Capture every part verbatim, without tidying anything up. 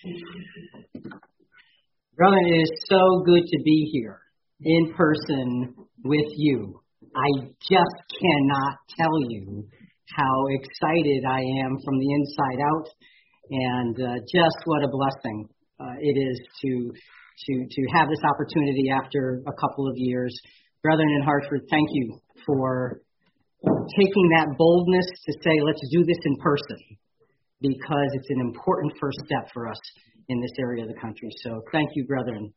Brother, it is so good to be here in person with you. I just cannot tell you how excited I am from the inside out, and uh, just what a blessing uh, it is to to to have this opportunity after a couple of years. Brethren in Hartford, thank you for taking that boldness to say, let's do this in person, because it's an important first step for us in this area of the country. So thank you, brethren.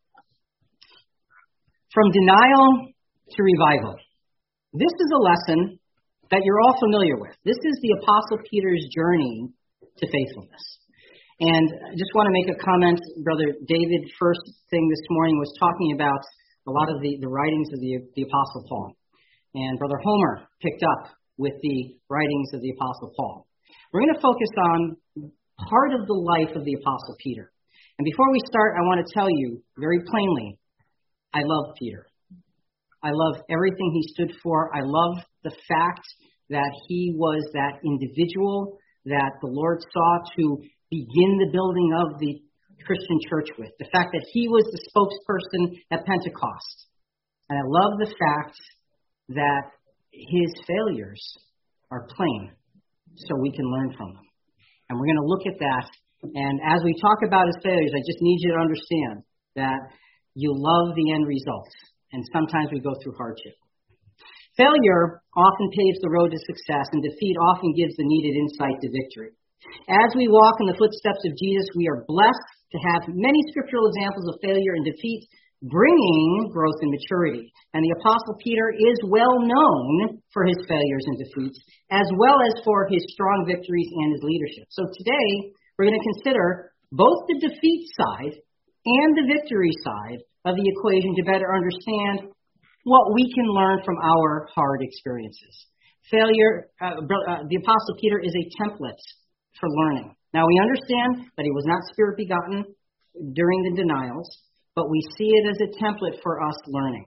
From denial to revival. This is a lesson that you're all familiar with. This is the Apostle Peter's journey to faithfulness. And I just want to make a comment. Brother David, first thing this morning, was talking about a lot of the, the writings of the, the Apostle Paul. And Brother Homer picked up with the writings of the Apostle Paul. We're going to focus on part of the life of the Apostle Peter. And before we start, I want to tell you very plainly, I love Peter. I love everything he stood for. I love the fact that he was that individual that the Lord saw to begin the building of the Christian church with. The fact that he was the spokesperson at Pentecost. And I love the fact that his failures are plain, so we can learn from them. And we're going to look at that. And as we talk about his failures, I just need you to understand that you love the end results. And sometimes we go through hardship. Failure often paves the road to success, and defeat often gives the needed insight to victory. As we walk in the footsteps of Jesus, we are blessed to have many scriptural examples of failure and defeat, bringing growth and maturity. And the Apostle Peter is well known for his failures and defeats, as well as for his strong victories and his leadership. So today, we're going to consider both the defeat side and the victory side of the equation to better understand what we can learn from our hard experiences. Failure, uh, uh, the Apostle Peter is a template for learning. Now, we understand that he was not spirit begotten during the denials, but we see it as a template for us learning.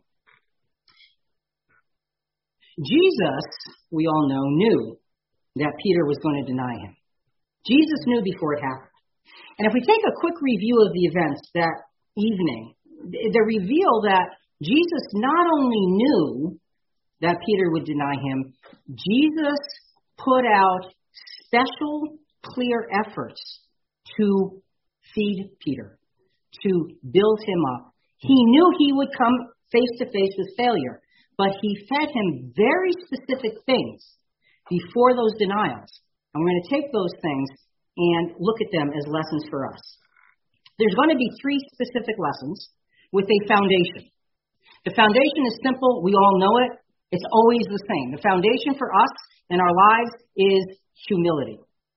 Jesus, we all know, knew that Peter was going to deny him. Jesus knew before it happened. And if we take a quick review of the events that evening, they reveal that Jesus not only knew that Peter would deny him, Jesus put out special, clear efforts to feed Peter, to build him up. He knew he would come face to face with failure, but he fed him very specific things before those denials. And we're going to take those things and look at them as lessons for us. There's going to be three specific lessons with a foundation. The foundation is simple. We all know it. It's always the same. The foundation for us in our lives is humility.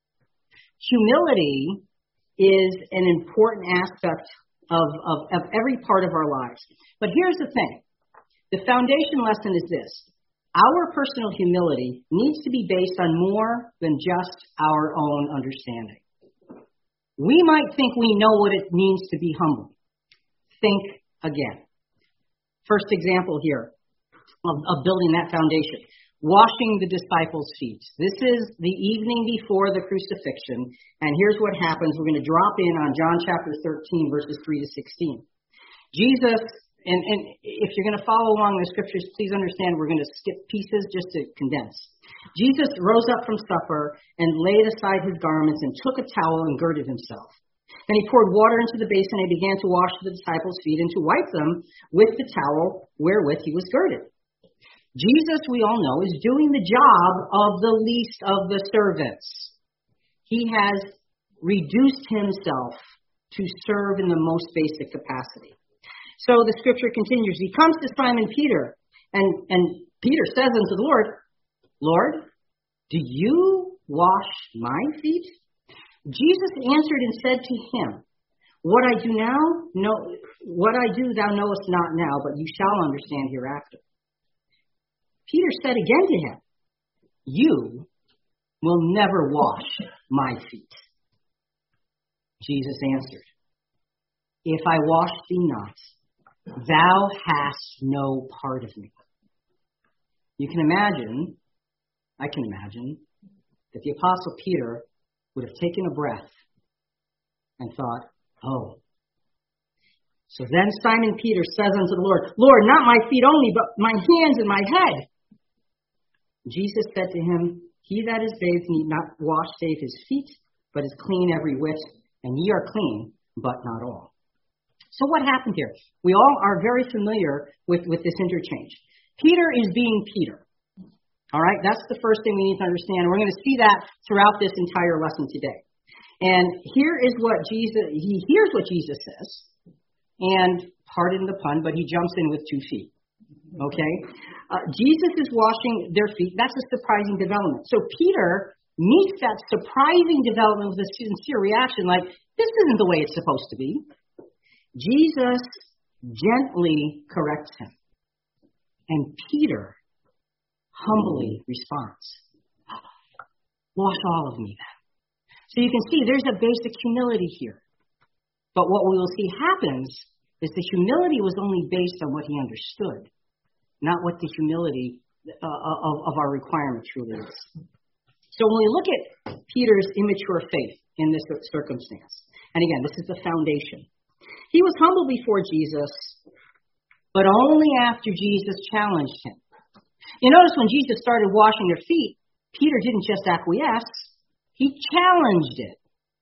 Humility is an important aspect of, of, of every part of our lives. But here's the thing. The foundation lesson is this. Our personal humility needs to be based on more than just our own understanding. We might think we know what it means to be humble. Think again. First example here of, of building that foundation. Washing the disciples' feet. This is the evening before the crucifixion, and here's what happens. We're going to drop in on John chapter thirteen, verses three to sixteen. Jesus, and, and if you're going to follow along the scriptures, please understand we're going to skip pieces just to condense. Jesus rose up from supper and laid aside his garments and took a towel and girded himself. Then he poured water into the basin and began to wash the disciples' feet and to wipe them with the towel wherewith he was girded. Jesus, we all know, is doing the job of the least of the servants. He has reduced himself to serve in the most basic capacity. So the scripture continues. He comes to Simon Peter, and, and Peter says unto the Lord, Lord, do you wash my feet? Jesus answered and said to him, What I do now, no, what I do thou knowest not now, but you shall understand hereafter. Peter said again to him, You will never wash my feet. Jesus answered, If I wash thee not, thou hast no part of me. You can imagine, I can imagine, that the Apostle Peter would have taken a breath and thought, Oh. So then Simon Peter says unto the Lord, Lord, not my feet only, but my hands and my head. Jesus said to him, He that is bathed need not wash save his feet, but is clean every whit, and ye are clean, but not all. So what happened here? We all are very familiar with, with this interchange. Peter is being Peter. All right, that's the first thing we need to understand. We're going to see that throughout this entire lesson today. And here is what Jesus, he hears what Jesus says, and pardon the pun, but he jumps in with two feet. Okay? Uh, Jesus is washing their feet. That's a surprising development. So Peter meets that surprising development with a sincere reaction, like, this isn't the way it's supposed to be. Jesus gently corrects him. And Peter humbly responds, wash all of me then. So you can see there's a basic humility here. But what we will see happens is the humility was only based on what he understood, not what the humility uh, of, of our requirement truly is. So when we look at Peter's immature faith in this circumstance, and again, this is the foundation. He was humble before Jesus, but only after Jesus challenged him. You notice when Jesus started washing their feet, Peter didn't just acquiesce, he challenged it.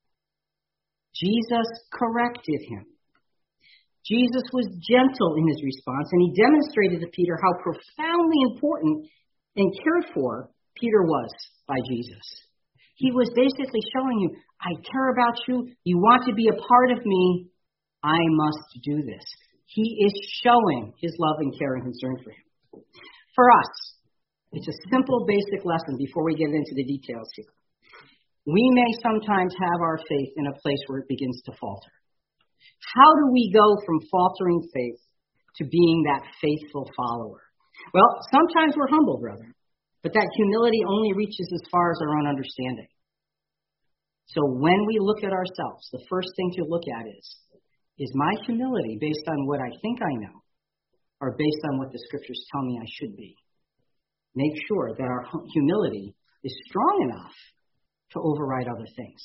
Jesus corrected him. Jesus was gentle in his response, and he demonstrated to Peter how profoundly important and cared for Peter was by Jesus. He was basically showing you, I care about you. You want to be a part of me. I must do this. He is showing his love and care and concern for him. For us, it's a simple, basic lesson before we get into the details here. We may sometimes have our faith in a place where it begins to falter. How do we go from faltering faith to being that faithful follower? Well, sometimes we're humble, brethren, but that humility only reaches as far as our own understanding. So when we look at ourselves, the first thing to look at is, is my humility based on what I think I know, or based on what the scriptures tell me I should be? Make sure that our humility is strong enough to override other things.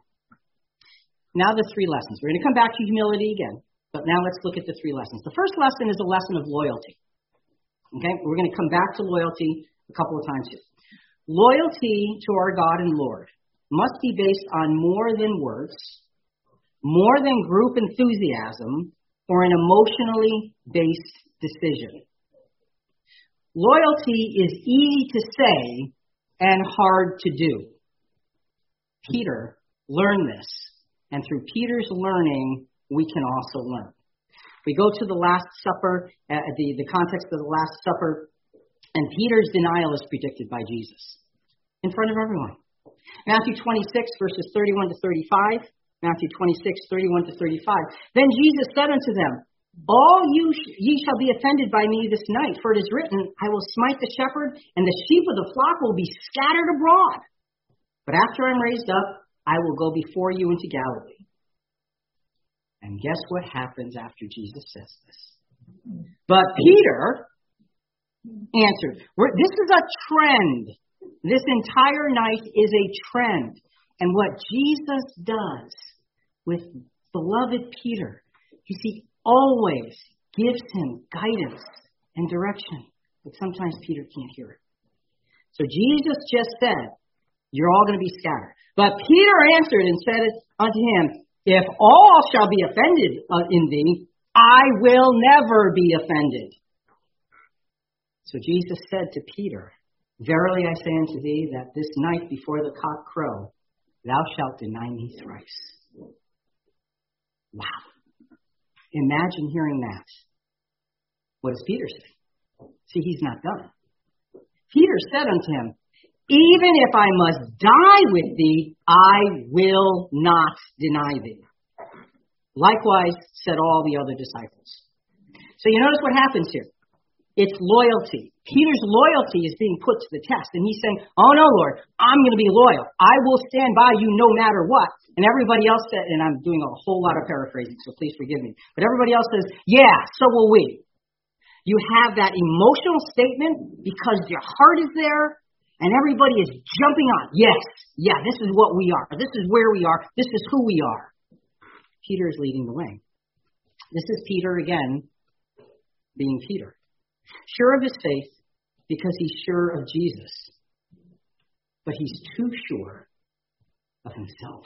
Now the three lessons. We're going to come back to humility again, but now let's look at the three lessons. The first lesson is a lesson of loyalty. Okay? We're going to come back to loyalty a couple of times here. Loyalty to our God and Lord must be based on more than words, more than group enthusiasm, or an emotionally based decision. Loyalty is easy to say and hard to do. Peter learned this, and through Peter's learning, we can also learn. We go to the Last Supper, uh, the, the context of the Last Supper, and Peter's denial is predicted by Jesus in front of everyone. Matthew twenty-six, verses thirty-one to thirty-five. Matthew twenty-six, thirty-one to thirty-five. Then Jesus said unto them, all you sh- ye shall be offended by me this night, for it is written, I will smite the shepherd, and the sheep of the flock will be scattered abroad. But after I'm raised up, I will go before you into Galilee. And guess what happens after Jesus says this? But Peter answered. This is a trend. This entire night is a trend. And what Jesus does with beloved Peter, you see, always gives him guidance and direction. But sometimes Peter can't hear it. So Jesus just said, you're all going to be scattered. But Peter answered and said unto him, if all shall be offended in thee, I will never be offended. So Jesus said to Peter, verily I say unto thee, that this night before the cock crow, thou shalt deny me thrice. Wow. Imagine hearing that. What does Peter say? See, he's not done. Peter said unto him, even if I must die with thee, I will not deny thee. Likewise said all the other disciples. So you notice what happens here. It's loyalty. Peter's loyalty is being put to the test. And he's saying, oh no, Lord, I'm going to be loyal. I will stand by you no matter what. And everybody else said, and I'm doing a whole lot of paraphrasing, so please forgive me. But everybody else says, yeah, so will we. You have that emotional statement because your heart is there. And everybody is jumping on. Yes, yeah, this is what we are. This is where we are. This is who we are. Peter is leading the way. This is Peter again being Peter. Sure of his faith because he's sure of Jesus. But he's too sure of himself.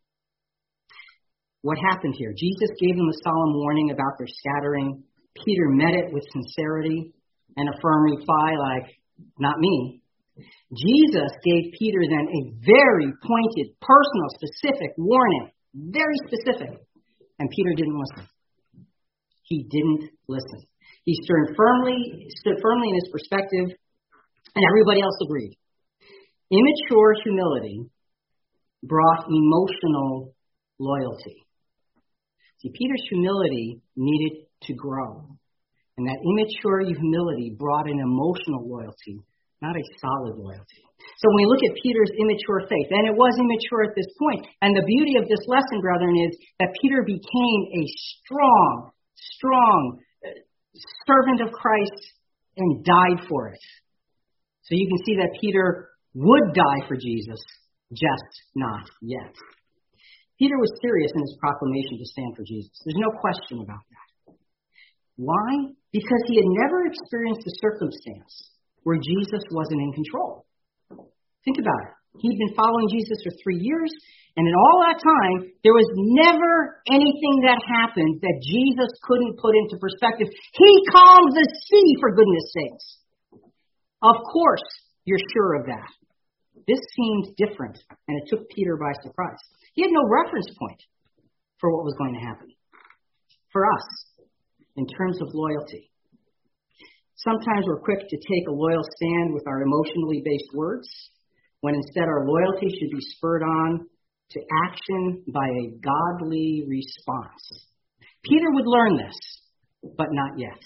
What happened here? Jesus gave them a solemn warning about their scattering. Peter met it with sincerity and a firm reply like, not me. Jesus gave Peter then a very pointed, personal, specific warning. Very specific. And Peter didn't listen. He didn't listen. He stood firmly, stood firmly in his perspective, and everybody else agreed. Immature humility brought emotional loyalty. See, Peter's humility needed to grow. And that immature humility brought an emotional loyalty, not a solid loyalty. So when we look at Peter's immature faith, and it was immature at this point, and the beauty of this lesson, brethren, is that Peter became a strong, strong servant of Christ and died for it. So you can see that Peter would die for Jesus, just not yet. Peter was serious in his proclamation to stand for Jesus. There's no question about that. Why? Because he had never experienced a circumstance where Jesus wasn't in control. Think about it. He'd been following Jesus for three years, and in all that time, there was never anything that happened that Jesus couldn't put into perspective. He calmed the sea, for goodness sakes. Of course, you're sure of that. This seemed different, and it took Peter by surprise. He had no reference point for what was going to happen. For us, in terms of loyalty. Sometimes we're quick to take a loyal stand with our emotionally based words, when instead our loyalty should be spurred on to action by a godly response. Peter would learn this, but not yet.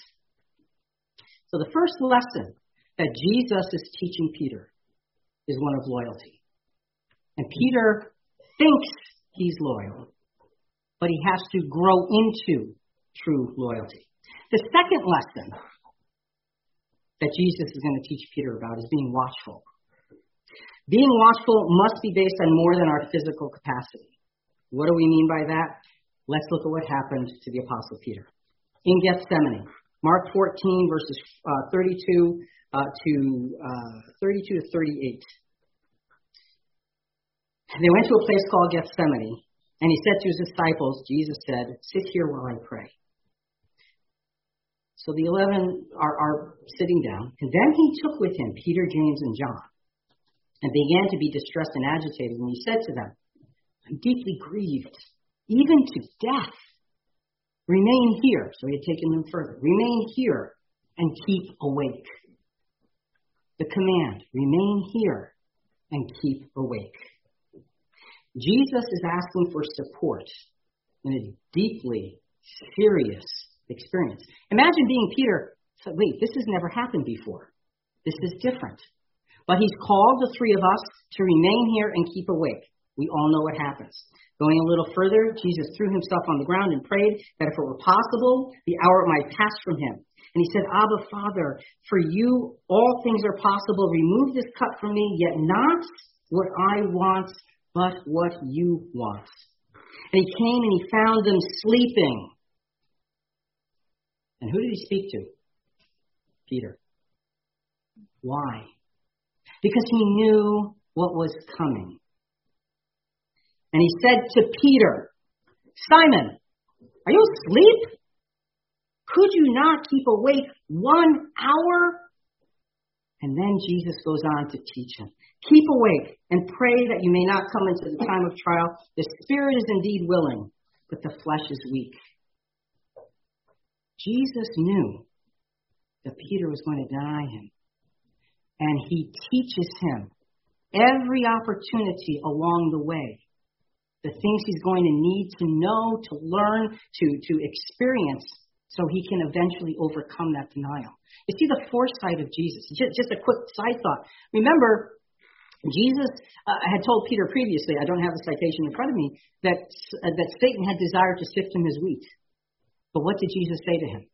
So the first lesson that Jesus is teaching Peter is one of loyalty. And Peter thinks he's loyal, but he has to grow into true loyalty. The second lesson that Jesus is going to teach Peter about is being watchful. Being watchful must be based on more than our physical capacity. What do we mean by that? Let's look at what happened to the Apostle Peter. In Gethsemane, Mark fourteen, verses uh, thirty-two uh, to uh, thirty-two to thirty-eight. They went to a place called Gethsemane, and he said to his disciples, Jesus said, "Sit here while I pray." So the eleven are, are sitting down, and then he took with him Peter, James, and John, and began to be distressed and agitated. And he said to them, "I'm deeply grieved, even to death. Remain here." So he had taken them further. "Remain here and keep awake." The command, remain here and keep awake. Jesus is asking for support in a deeply serious experience. Imagine being Peter. So, wait, this has never happened before. This is different. But he's called the three of us to remain here and keep awake. We all know what happens. Going a little further, Jesus threw himself on the ground and prayed that if it were possible, the hour might pass from him. And he said, "Abba, Father, for you all things are possible. Remove this cup from me, yet not what I want, but what you want." And he came and he found them sleeping. And who did he speak to? Peter. Why? Because he knew what was coming. And he said to Peter, "Simon, are you asleep? Could you not keep awake one hour?" And then Jesus goes on to teach him. "Keep awake and pray that you may not come into the time of trial. The spirit is indeed willing, but the flesh is weak." Jesus knew that Peter was going to deny him. And he teaches him every opportunity along the way, the things he's going to need to know, to learn, to, to experience, so he can eventually overcome that denial. You see the foresight of Jesus. Just, just a quick side thought. Remember, Jesus uh, had told Peter previously, I don't have the citation in front of me, that, uh, that Satan had desired to sift him as wheat. But what did Jesus say to him?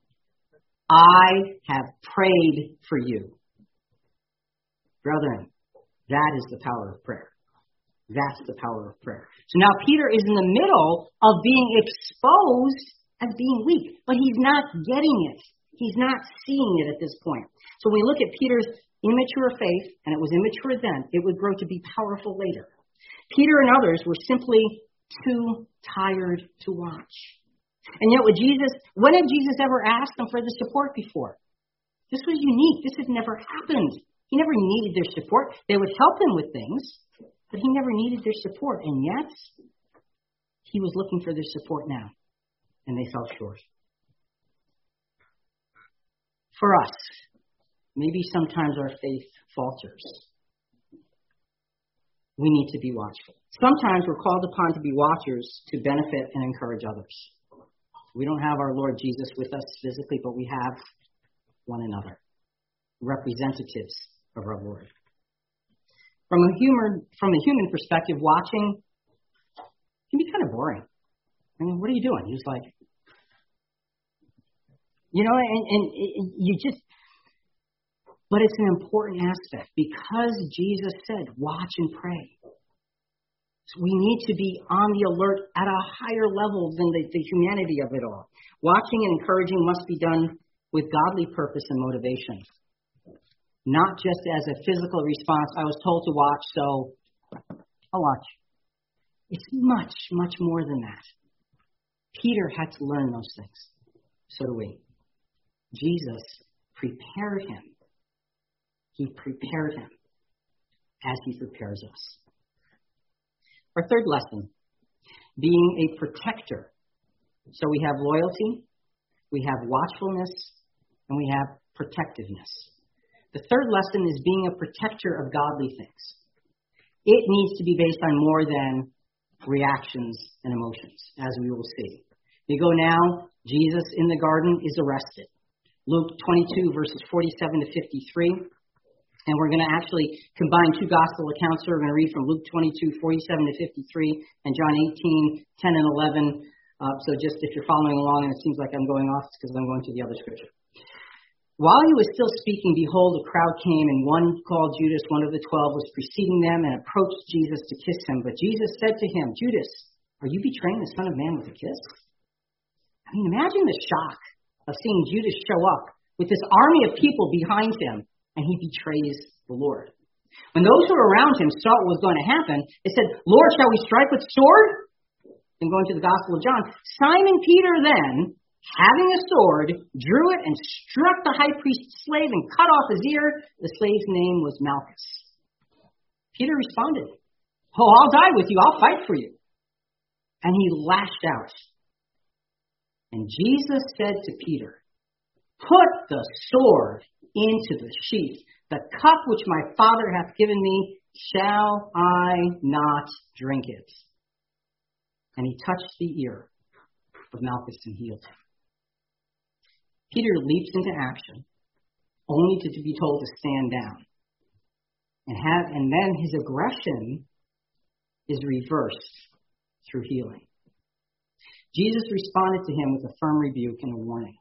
"I have prayed for you." Brethren, that is the power of prayer. That's the power of prayer. So now Peter is in the middle of being exposed as being weak, but he's not getting it. He's not seeing it at this point. So when we look at Peter's immature faith, and it was immature then, it would grow to be powerful later. Peter and others were simply too tired to watch. And yet, with Jesus, when had Jesus ever asked them for the support before? This was unique. This had never happened. He never needed their support. They would help him with things, but he never needed their support. And yet, he was looking for their support now, and they fell short. For us, maybe sometimes our faith falters. We need to be watchful. Sometimes we're called upon to be watchers to benefit and encourage others. We don't have our Lord Jesus with us physically, but we have one another, representatives of our Lord. From a human, from a human perspective, watching can be kind of boring. I mean, what are you doing? You're just like, you know, and, and you just, but it's an important aspect because Jesus said, watch and pray. So we need to be on the alert at a higher level than the, the humanity of it all. Watching and encouraging must be done with godly purpose and motivation, not just as a physical response. I was told to watch, so I'll watch. It's much, much more than that. Peter had to learn those things. So do we. Jesus prepared him. He prepared him as he prepares us. Our third lesson, being a protector. So we have loyalty, we have watchfulness, and we have protectiveness. The third lesson is being a protector of godly things. It needs to be based on more than reactions and emotions, as we will see. We go now, Jesus in the garden is arrested. Luke twenty-two, verses forty-seven to fifty-three. And we're going to actually combine two gospel accounts. So we're going to read from Luke twenty-two, forty-seven to fifty-three, and John eighteen, ten and eleven. Uh, so just if you're following along and it seems like I'm going off, it's because I'm going to the other scripture. While he was still speaking, behold, a crowd came, and one called Judas, one of the twelve, was preceding them and approached Jesus to kiss him. But Jesus said to him, Judas, are you betraying the Son of Man with a kiss? I mean, imagine the shock of seeing Judas show up with this army of people behind him, and he betrays the Lord. When those who were around him saw what was going to happen, they said, Lord, shall we strike with sword? And going to the Gospel of John, Simon Peter then, having a sword, drew it and struck the high priest's slave and cut off his ear. The slave's name was Malchus. Peter responded, oh, I'll die with you. I'll fight for you. And he lashed out. And Jesus said to Peter, put the sword into the sheath. The cup which my Father hath given me, shall I not drink it? And he touched the ear of Malchus and healed him. Peter leaps into action, only to, to be told to stand down. And, have, and then his aggression is reversed through healing. Jesus responded to him with a firm rebuke and a warning.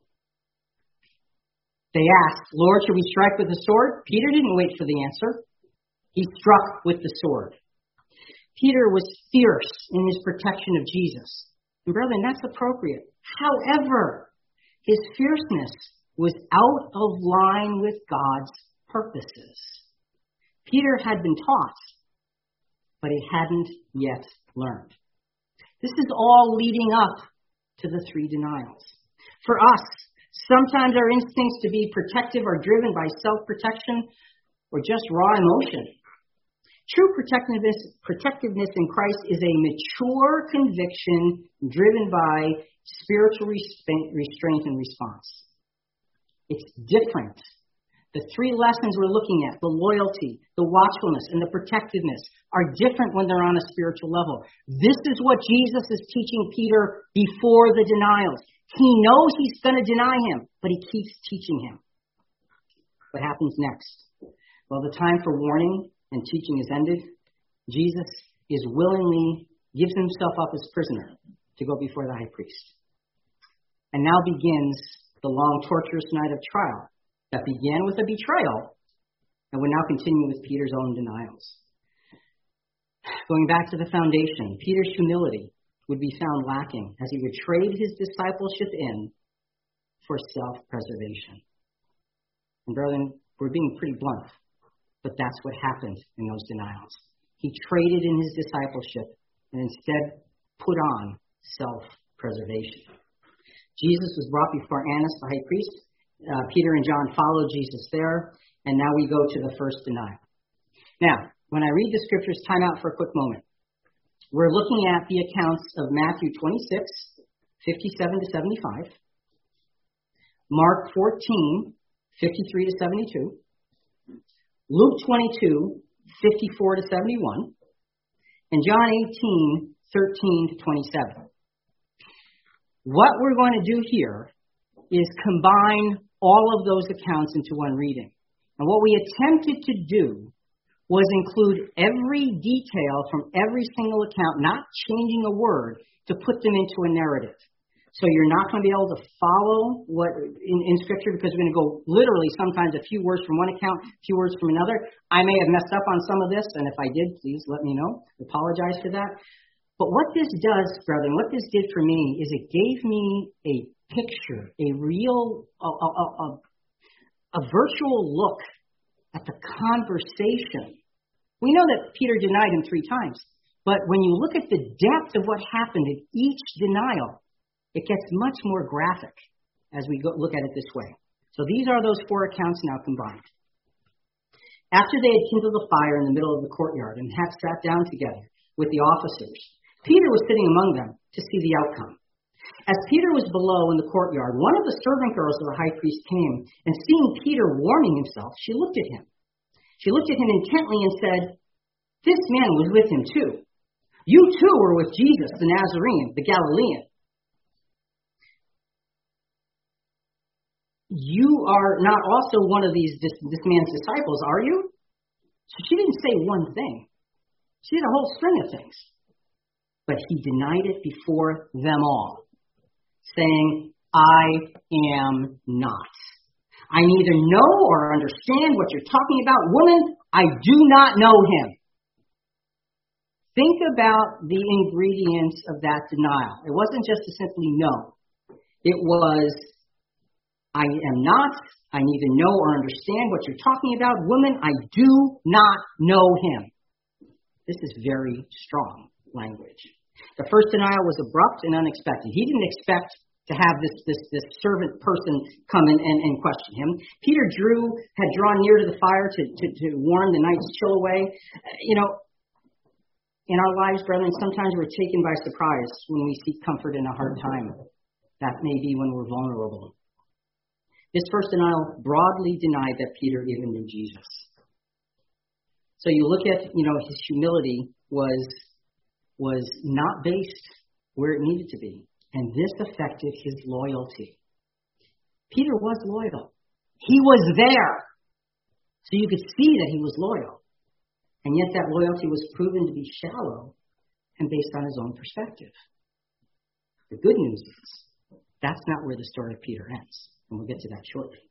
They asked, Lord, should we strike with the sword? Peter didn't wait for the answer. He struck with the sword. Peter was fierce in his protection of Jesus. And brethren, that's appropriate. However, his fierceness was out of line with God's purposes. Peter had been taught, but he hadn't yet learned. This is all leading up to the three denials. For us, sometimes our instincts to be protective are driven by self-protection or just raw emotion. True protectiveness, protectiveness in Christ is a mature conviction driven by spiritual restraint and response. It's different. The three lessons we're looking at, the loyalty, the watchfulness, and the protectiveness, are different when they're on a spiritual level. This is what Jesus is teaching Peter before the denials. He knows he's going to deny him, but he keeps teaching him. What happens next? Well, the time for warning and teaching is ended. Jesus is willingly gives himself up as prisoner to go before the high priest. And now begins the long, torturous night of trial that began with a betrayal and would now continue with Peter's own denials. Going back to the foundation, Peter's humility would be found lacking as he would trade his discipleship in for self-preservation. And brethren, we're being pretty blunt, but that's what happened in those denials. He traded in his discipleship and instead put on self-preservation. Jesus was brought before Annas, the high priest. Uh, Peter and John followed Jesus there, and now we go to the first denial. Now, when I read the scriptures, time out for a quick moment. We're looking at the accounts of Matthew twenty-six, fifty-seven to seventy-five, Mark fourteen, fifty-three to seventy-two, Luke twenty-two, fifty-four to seventy-one, and John eighteen, thirteen to twenty-seven. What we're going to do here is combine all of those accounts into one reading. And what we attempted to do was include every detail from every single account, not changing a word, to put them into a narrative. So you're not going to be able to follow what in, in Scripture because we're going to go literally sometimes a few words from one account, a few words from another. I may have messed up on some of this, and if I did, please let me know. I apologize for that. But what this does, brethren, what this did for me is it gave me a picture, a real, a, a, a, a virtual look at the conversation. We know that Peter denied him three times, but when you look at the depth of what happened in each denial, it gets much more graphic as we go, look at it this way. So these are those four accounts now combined. After they had kindled a fire in the middle of the courtyard and had sat down together with the officers, Peter was sitting among them to see the outcome. As Peter was below in the courtyard, one of the servant girls of the high priest came, and seeing Peter warming himself, she looked at him. She looked at him intently and said, "This man was with him too. You too were with Jesus, the Nazarene, the Galilean." You are not also one of these this, this man's disciples, are you? So she didn't say one thing. She did a whole string of things. But he denied it before them all, saying, "I am not. I neither know or understand what you're talking about. Woman, I do not know him." Think about the ingredients of that denial. It wasn't just a simply no. It was, "I am not. I neither know or understand what you're talking about. Woman, I do not know him." This is very strong language. The first denial was abrupt and unexpected. He didn't expect to have this, this, this servant person come in and, and question him. Peter drew, had drawn near to the fire to, to, to warm the night's chill away. You know, in our lives, brethren, sometimes we're taken by surprise when we seek comfort in a hard time. That may be when we're vulnerable. This first denial broadly denied that Peter even knew Jesus. So you look at, you know, his humility was, was not based where it needed to be. And this affected his loyalty. Peter was loyal. He was there. So you could see that he was loyal. And yet that loyalty was proven to be shallow and based on his own perspective. The good news is, that's not where the story of Peter ends. And we'll get to that shortly.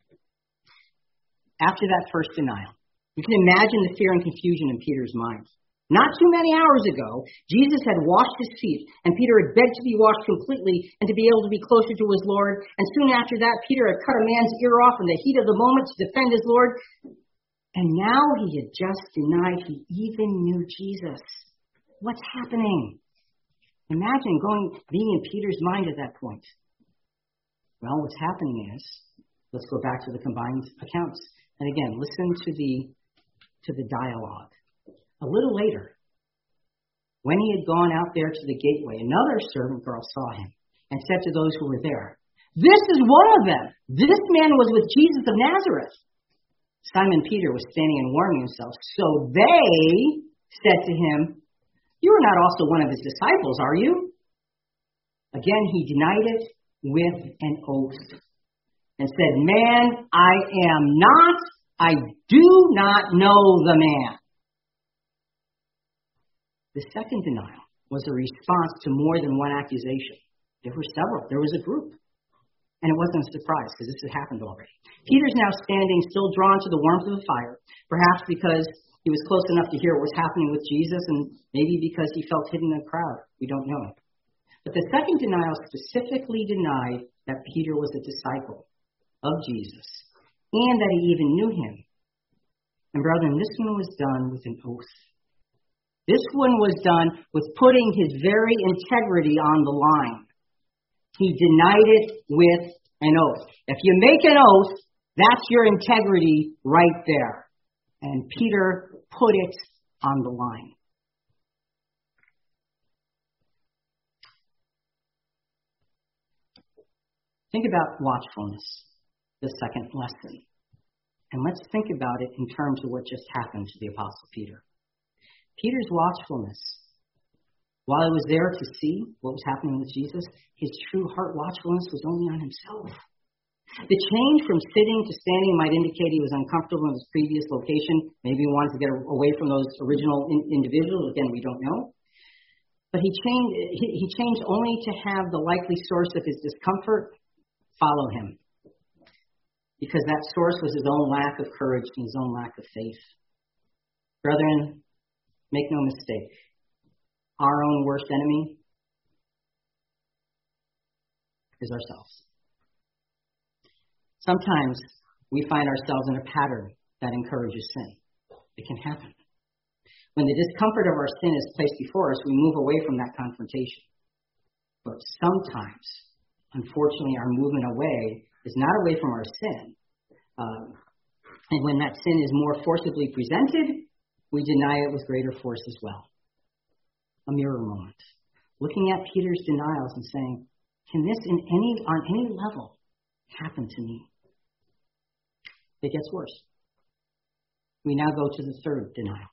After that first denial, you can imagine the fear and confusion in Peter's mind. Not too many hours ago, Jesus had washed his feet, and Peter had begged to be washed completely and to be able to be closer to his Lord. And soon after that, Peter had cut a man's ear off in the heat of the moment to defend his Lord. And now he had just denied he even knew Jesus. What's happening? Imagine going, being in Peter's mind at that point. Well, what's happening is, let's go back to the combined accounts. And again, listen to the, to the dialogue. A little later, when he had gone out there to the gateway, another servant girl saw him and said to those who were there, "This is one of them. This man was with Jesus of Nazareth." Simon Peter was standing and warming himself. So they said to him, "You are not also one of his disciples, are you?" Again, he denied it with an oath and said, "Man, I am not. I do not know the man." The second denial was a response to more than one accusation. There were several. There was a group. And it wasn't a surprise because this had happened already. Peter's now standing, still drawn to the warmth of the fire, perhaps because He was close enough to hear what was happening with Jesus, and maybe because he felt hidden in the crowd. We don't know. But the second denial specifically denied that Peter was a disciple of Jesus and that he even knew him. And brethren, this one was done with an oath. This one was done with putting his very integrity on the line. He denied it with an oath. If you make an oath, that's your integrity right there. And Peter put it on the line. Think about watchfulness, the second lesson. And let's think about it in terms of what just happened to the Apostle Peter. Peter's watchfulness, while he was there to see what was happening with Jesus, his true heart watchfulness was only on himself. The change from sitting to standing might indicate he was uncomfortable in his previous location. Maybe he wanted to get away from those original in- individuals. Again, we don't know. But he changed, he, he changed only to have the likely source of his discomfort follow him. Because that source was his own lack of courage and his own lack of faith. Brethren, make no mistake. Our own worst enemy is ourselves. Sometimes we find ourselves in a pattern that encourages sin. It can happen. When the discomfort of our sin is placed before us, we move away from that confrontation. But sometimes, unfortunately, our movement away is not away from our sin. Um, and when that sin is more forcibly presented, we deny it with greater force as well. A mirror moment. Looking at Peter's denials and saying, can this in any on any level happen to me? It gets worse. We now go to the third denial.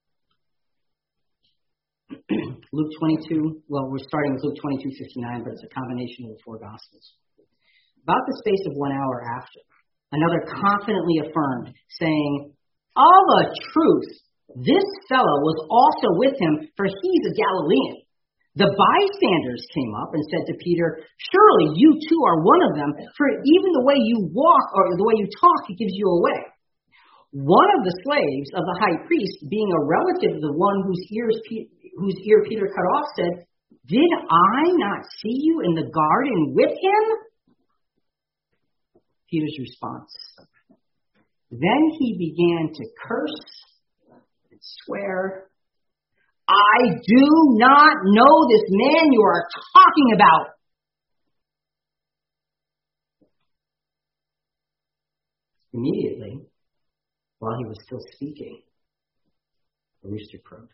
Luke twenty-two, well, we're starting with Luke twenty-two fifty-nine, but it's a combination of the four Gospels. About the space of one hour after, another confidently affirmed, saying, of a truth, this fellow was also with him, for he's a Galilean. The bystanders came up and said to Peter, surely you too are one of them, for even the way you walk or the way you talk, it gives you away. One of the slaves of the high priest, being a relative of the one whose ears whose ear Peter cut off, said, did I not see you in the garden with him? Peter's response. Then he began to curse and swear, I do not know this man you are talking about. Immediately, while he was still speaking, the rooster crowed.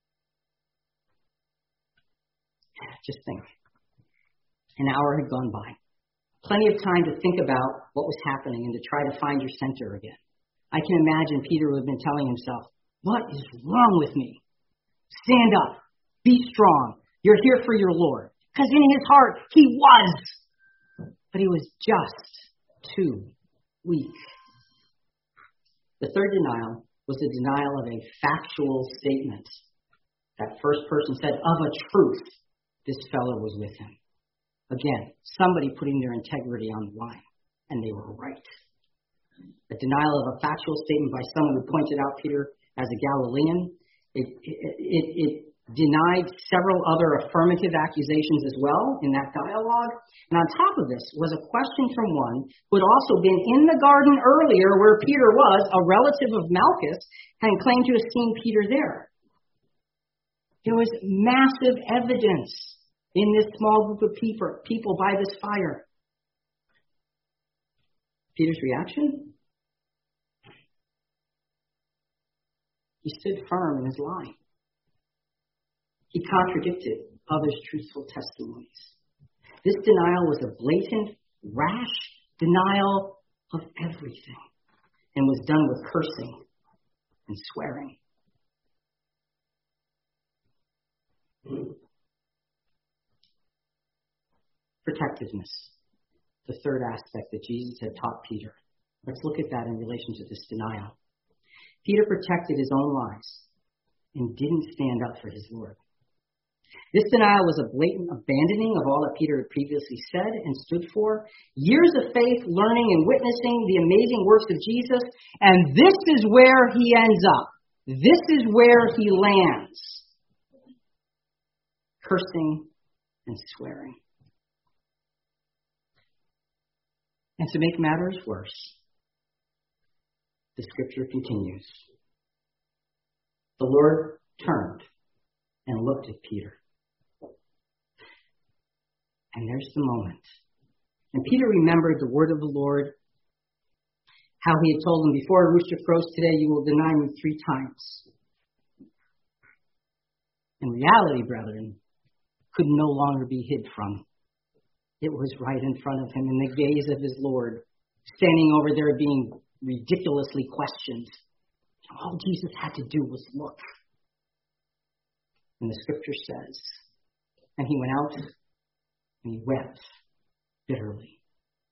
Just think. An hour had gone by. Plenty of time to think about what was happening and to try to find your center again. I can imagine Peter would have been telling himself, what is wrong with me? Stand up. Be strong. You're here for your Lord. Because in his heart, he was. But he was just too weak. The third denial was the denial of a factual statement. That first person said, of a truth, this fellow was with him. Again, somebody putting their integrity on the line. And they were right. A denial of a factual statement by someone who pointed out Peter as a Galilean. It, it, it, it denied several other affirmative accusations as well in that dialogue. And on top of this was a question from one who had also been in the garden earlier where Peter was, a relative of Malchus, and claimed to have seen Peter there. There was massive evidence in this small group of people, people by this fire. Peter's reaction? He stood firm in his line. He contradicted others' truthful testimonies. This denial was a blatant, rash denial of everything and was done with cursing and swearing. Protectiveness, the third aspect that Jesus had taught Peter. Let's look at that in relation to this denial. Peter protected his own lives and didn't stand up for his Lord. This denial was a blatant abandoning of all that Peter had previously said and stood for. Years of faith, learning, and witnessing the amazing works of Jesus, and this is where he ends up. This is where he lands, cursing and swearing. And to make matters worse, the scripture continues. The Lord turned and looked at Peter. And there's the moment. And Peter remembered the word of the Lord, how he had told him, before a rooster crows today, you will deny me three times. In reality, brethren, could no longer be hid from. It was right in front of him, in the gaze of his Lord, standing over there being ridiculously questioned. All Jesus had to do was look. And the scripture says, and he went out and he wept bitterly.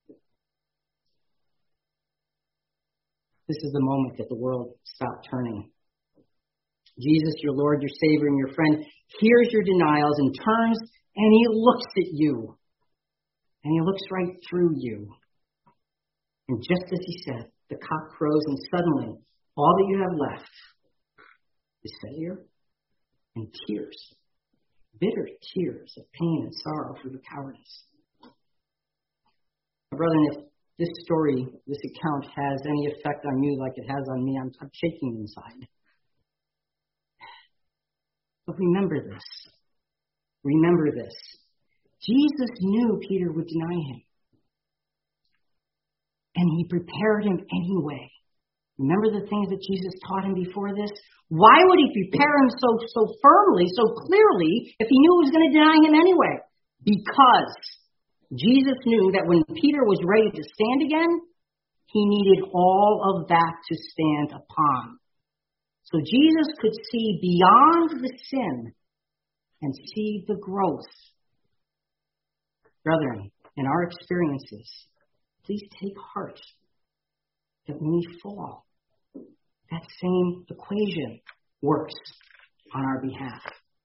This is the moment that the world stopped turning. Jesus, your Lord, your Savior, and your friend, hears your denials and turns and he looks at you. And he looks right through you. And just as he said, the cock crows, and suddenly all that you have left is failure and tears. Bitter tears of pain and sorrow for your cowardice. My brethren, if this story, this account has any effect on you like it has on me, I'm, I'm shaking inside. But remember this. Remember this. Jesus knew Peter would deny him. And he prepared him anyway. Remember the things that Jesus taught him before this? Why would he prepare him so, so firmly, so clearly, if he knew he was going to deny him anyway? Because Jesus knew that when Peter was ready to stand again, he needed all of that to stand upon. So Jesus could see beyond the sin and see the growth. Brethren, in our experiences, please take heart that when we fall, that same equation works on our behalf.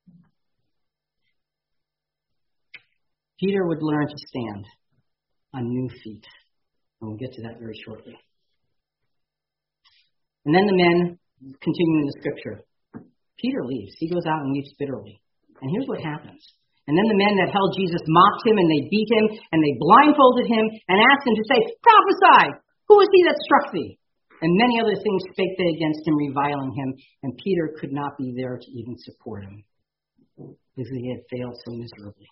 Peter would learn to stand on new feet, and we'll get to that very shortly. And then the men, continuing the scripture, Peter leaves. He goes out and weeps bitterly. And here's what happens. And then the men that held Jesus mocked him, and they beat him, and they blindfolded him, and asked him to say, prophesy, who is he that struck thee? And many other things spake they against him, reviling him. And Peter could not be there to even support him, because he had failed so miserably.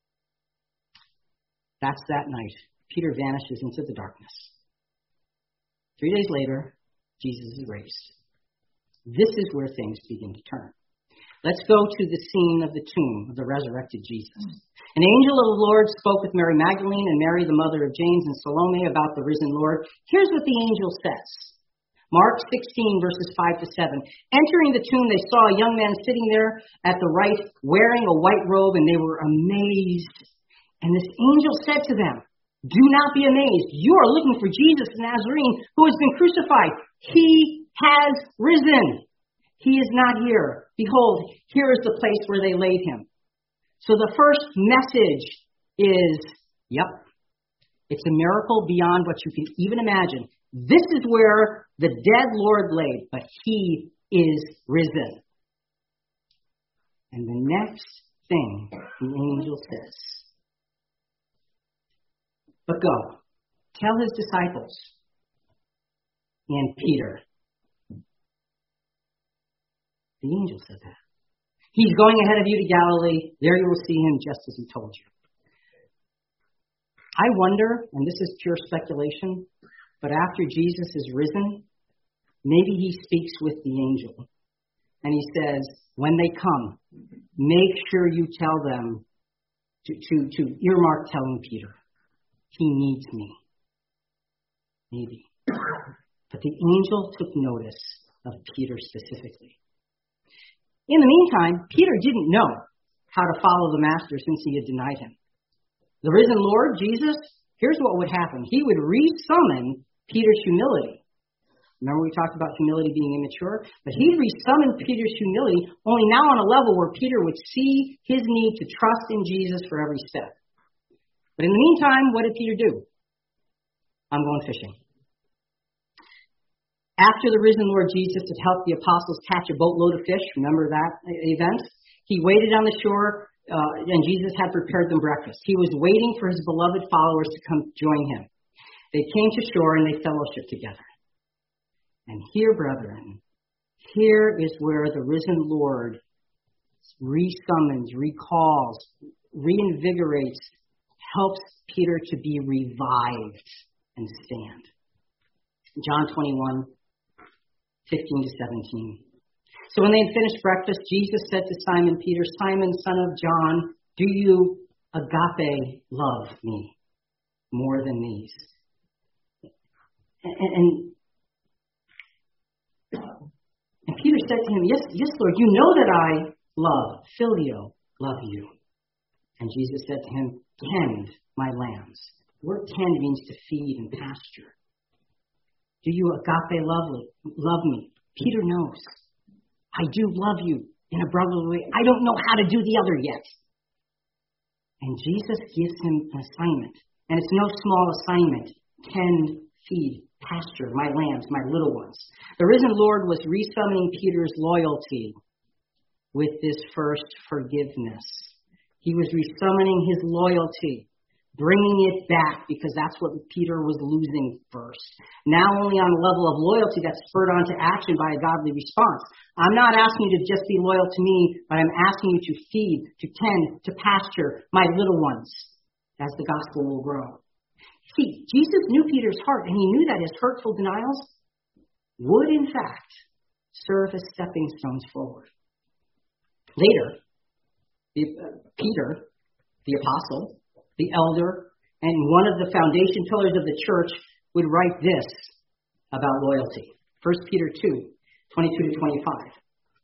That's that night. Peter vanishes into the darkness. Three days later, Jesus is raised. This is where things begin to turn. Let's go to the scene of the tomb of the resurrected Jesus. An angel of the Lord spoke with Mary Magdalene and Mary, the mother of James, and Salome about the risen Lord. Here's what the angel says. Mark sixteen, verses five to seven. Entering the tomb, they saw a young man sitting there at the right, wearing a white robe, and they were amazed. And this angel said to them, do not be amazed. You are looking for Jesus the Nazarene, who has been crucified. He has risen. He is not here. Behold, here is the place where they laid him. So the first message is, yep, it's a miracle beyond what you can even imagine. This is where the dead Lord laid, but he is risen. And the next thing the angel says, but go, tell his disciples and Peter. The angel said that. He's going ahead of you to Galilee. There you will see him just as he told you. I wonder, and this is pure speculation, but after Jesus is risen, maybe he speaks with the angel. And he says, when they come, make sure you tell them to, to, to earmark telling Peter. He needs me. Maybe. But the angel took notice of Peter specifically. In the meantime, Peter didn't know how to follow the master since he had denied him. The risen Lord, Jesus, here's what would happen. He would resummon Peter's humility. Remember we talked about humility being immature? But he'd resummon Peter's humility only now on a level where Peter would see his need to trust in Jesus for every step. But in the meantime, what did Peter do? I'm going fishing. After the risen Lord Jesus had helped the apostles catch a boatload of fish, remember that event? He waited on the shore, uh, and Jesus had prepared them breakfast. He was waiting for his beloved followers to come join him. They came to shore and they fellowshiped together. And here, brethren, here is where the risen Lord resummons, recalls, reinvigorates, helps Peter to be revived and stand. John twenty-one, fifteen to seventeen. So when they had finished breakfast, Jesus said to Simon Peter, Simon, son of John, do you agape love me more than these? And, and, and Peter said to him, yes, yes, Lord, you know that I love, phileo, love you. And Jesus said to him, tend my lambs. The word tend means to feed and pasture. Do you agape love, love me? Peter knows. I do love you in a brotherly way. I don't know how to do the other yet. And Jesus gives him an assignment. And it's no small assignment. Tend, feed, pasture my lambs, my little ones. The risen Lord was resummoning Peter's loyalty with this first forgiveness. He was resummoning his loyalty, bringing it back, because that's what Peter was losing first. Now only on a level of loyalty that's spurred on to action by a godly response. I'm not asking you to just be loyal to me, but I'm asking you to feed, to tend, to pasture my little ones as the gospel will grow. See, Jesus knew Peter's heart, and he knew that his hurtful denials would, in fact, serve as stepping stones forward. Later, the, uh, Peter, the apostle, the elder, and one of the foundation pillars of the church would write this about loyalty. First Peter two, twenty-two to twenty-five.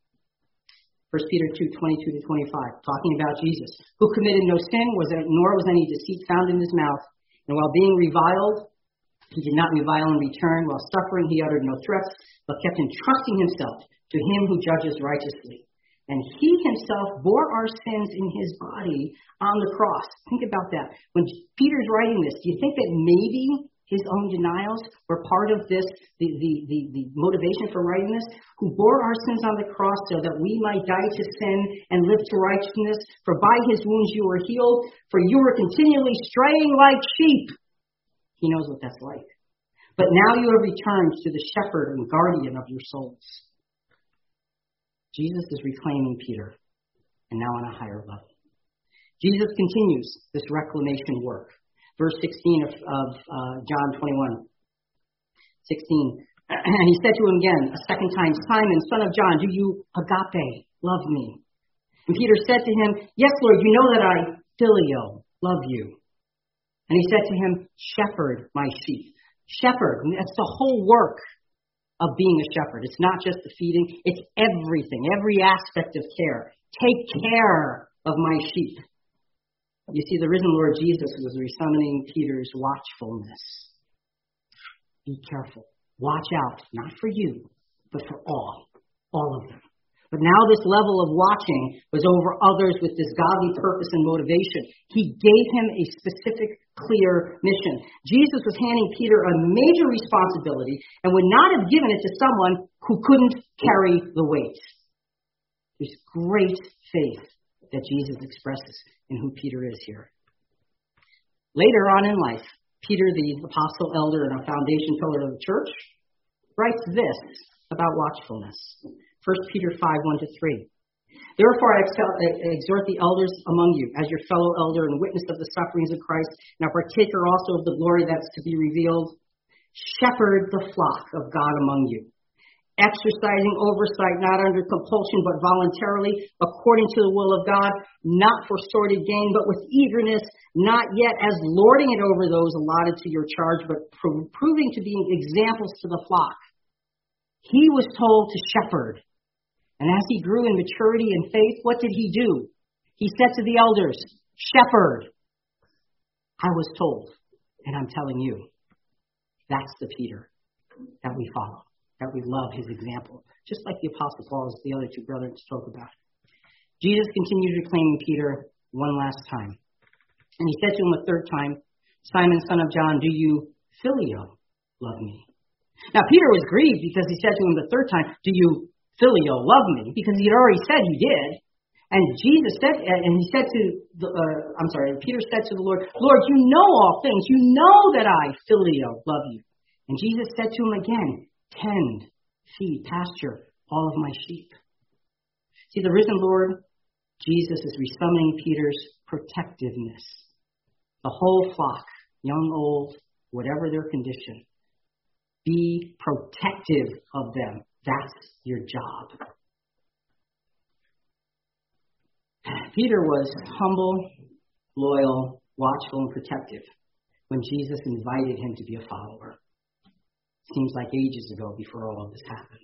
First Peter two, twenty-two to twenty-five, talking about Jesus, who committed no sin, was there, nor was any deceit found in his mouth. And while being reviled, he did not revile in return. While suffering, he uttered no threats, but kept entrusting himself to him who judges righteously. And he himself bore our sins in his body on the cross. Think about that. When Peter's writing this, do you think that maybe his own denials were part of this, the, the, the, the motivation for writing this? Who bore our sins on the cross so that we might die to sin and live to righteousness. For by his wounds you were healed, for you were continually straying like sheep. He knows what that's like. But now you have returned to the shepherd and guardian of your souls. Jesus is reclaiming Peter, and now on a higher level. Jesus continues this reclamation work. Verse sixteen of, of uh, John twenty-one. sixteen. And he said to him again, a second time, Simon, son of John, do you agape love me? And Peter said to him, yes, Lord, you know that I phileo love you. And he said to him, shepherd my sheep. Shepherd, that's the whole work of being a shepherd. It's not just the feeding, it's everything, every aspect of care. Take care of my sheep. You see, the risen Lord Jesus was resummoning Peter's watchfulness. Be careful. Watch out, not for you, but for all, all of them. But now this level of watching was over others with this godly purpose and motivation. He gave him a specific, clear mission. Jesus was handing Peter a major responsibility and would not have given it to someone who couldn't carry the weight. There's great faith that Jesus expresses in who Peter is here. Later on in life, Peter, the apostle, elder, and a foundation pillar of the church, writes this about watchfulness. First Peter five, one to three. Therefore I exhort the elders among you, as your fellow elder and witness of the sufferings of Christ, and a partaker also of the glory that's to be revealed. Shepherd the flock of God among you, exercising oversight not under compulsion but voluntarily, according to the will of God, not for sordid gain, but with eagerness, not yet as lording it over those allotted to your charge, but proving to be examples to the flock. He was told to shepherd. And as he grew in maturity and faith, what did he do? He said to the elders, shepherd. I was told, and I'm telling you, that's the Peter that we follow, that we love his example, just like the Apostle Paul, as the other two brothers spoke about. Jesus continued reclaiming Peter one last time. And he said to him a third time, Simon, son of John, do you phileo love me? Now, Peter was grieved because he said to him the third time, do you, Phileo, love me? Because he had already said he did. And Jesus said, and he said to, the, uh, I'm sorry, Peter said to the Lord, Lord, you know all things. You know that I, Phileo, love you. And Jesus said to him again, tend, feed, pasture all of my sheep. See, the risen Lord, Jesus, is resummoning Peter's protectiveness. The whole flock, young, old, whatever their condition, be protective of them. That's your job. Peter was humble, loyal, watchful, and protective when Jesus invited him to be a follower. Seems like ages ago before all of this happened.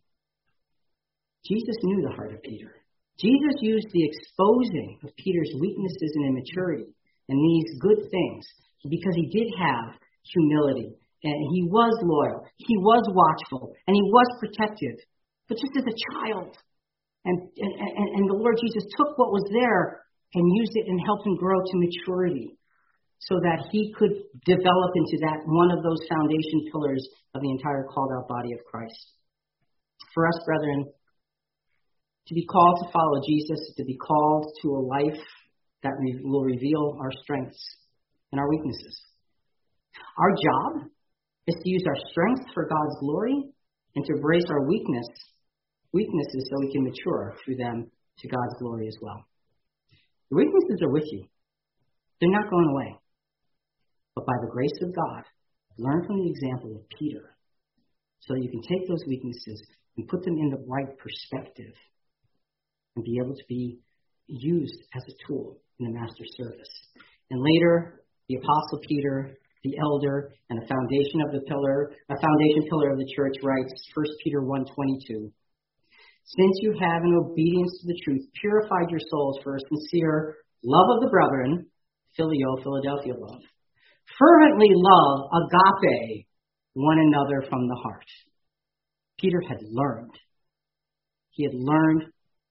Jesus knew the heart of Peter. Jesus used the exposing of Peter's weaknesses and immaturity and these good things because he did have humility, and he was loyal, he was watchful, and he was protective, but just as a child. And, and, and, and the Lord Jesus took what was there and used it and helped him grow to maturity so that he could develop into that one of those foundation pillars of the entire called out body of Christ. For us, brethren, to be called to follow Jesus, to be called to a life that will reveal our strengths and our weaknesses. Our job is to use our strength for God's glory and to embrace our weakness, weaknesses so we can mature through them to God's glory as well. The weaknesses are with you. They're not going away. But by the grace of God, learn from the example of Peter so that you can take those weaknesses and put them in the right perspective and be able to be used as a tool in the master's service. And later, the Apostle Peter, the elder, and a foundation of the pillar, a foundation pillar of the church, writes, First Peter one twenty-two, since you have, in obedience to the truth, purified your souls for a sincere love of the brethren, phileo, Philadelphia love, fervently love, agape, one another from the heart. Peter had learned. He had learned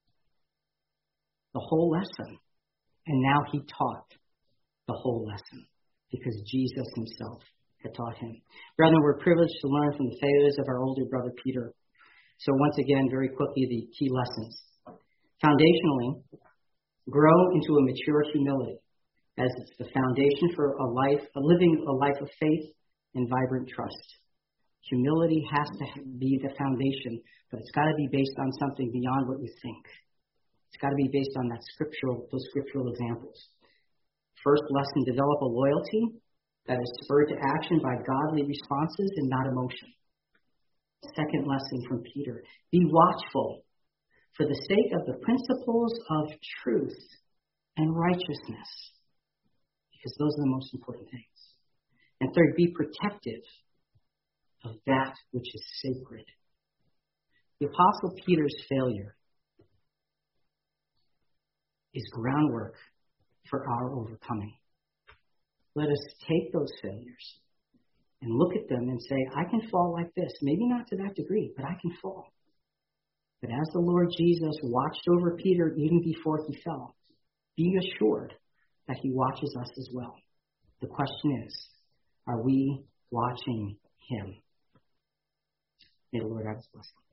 the whole lesson, and now he taught the whole lesson because Jesus himself had taught him. Brethren, we're privileged to learn from the failures of our older brother Peter. So once again, very quickly, the key lessons. Foundationally, grow into a mature humility as it's the foundation for a life, a living a life of faith and vibrant trust. Humility has to be the foundation, but it's got to be based on something beyond what you think. It's got to be based on that scriptural, those scriptural examples. First lesson, develop a loyalty that is spurred to action by godly responses and not emotion. Second lesson from Peter, be watchful for the sake of the principles of truth and righteousness, because those are the most important things. And third, be protective of that which is sacred. The Apostle Peter's failure is groundwork for our overcoming. Let us take those failures and look at them and say, I can fall like this. Maybe not to that degree, but I can fall. But as the Lord Jesus watched over Peter even before he fell, be assured that he watches us as well. The question is, are we watching him? May the Lord have his blessing.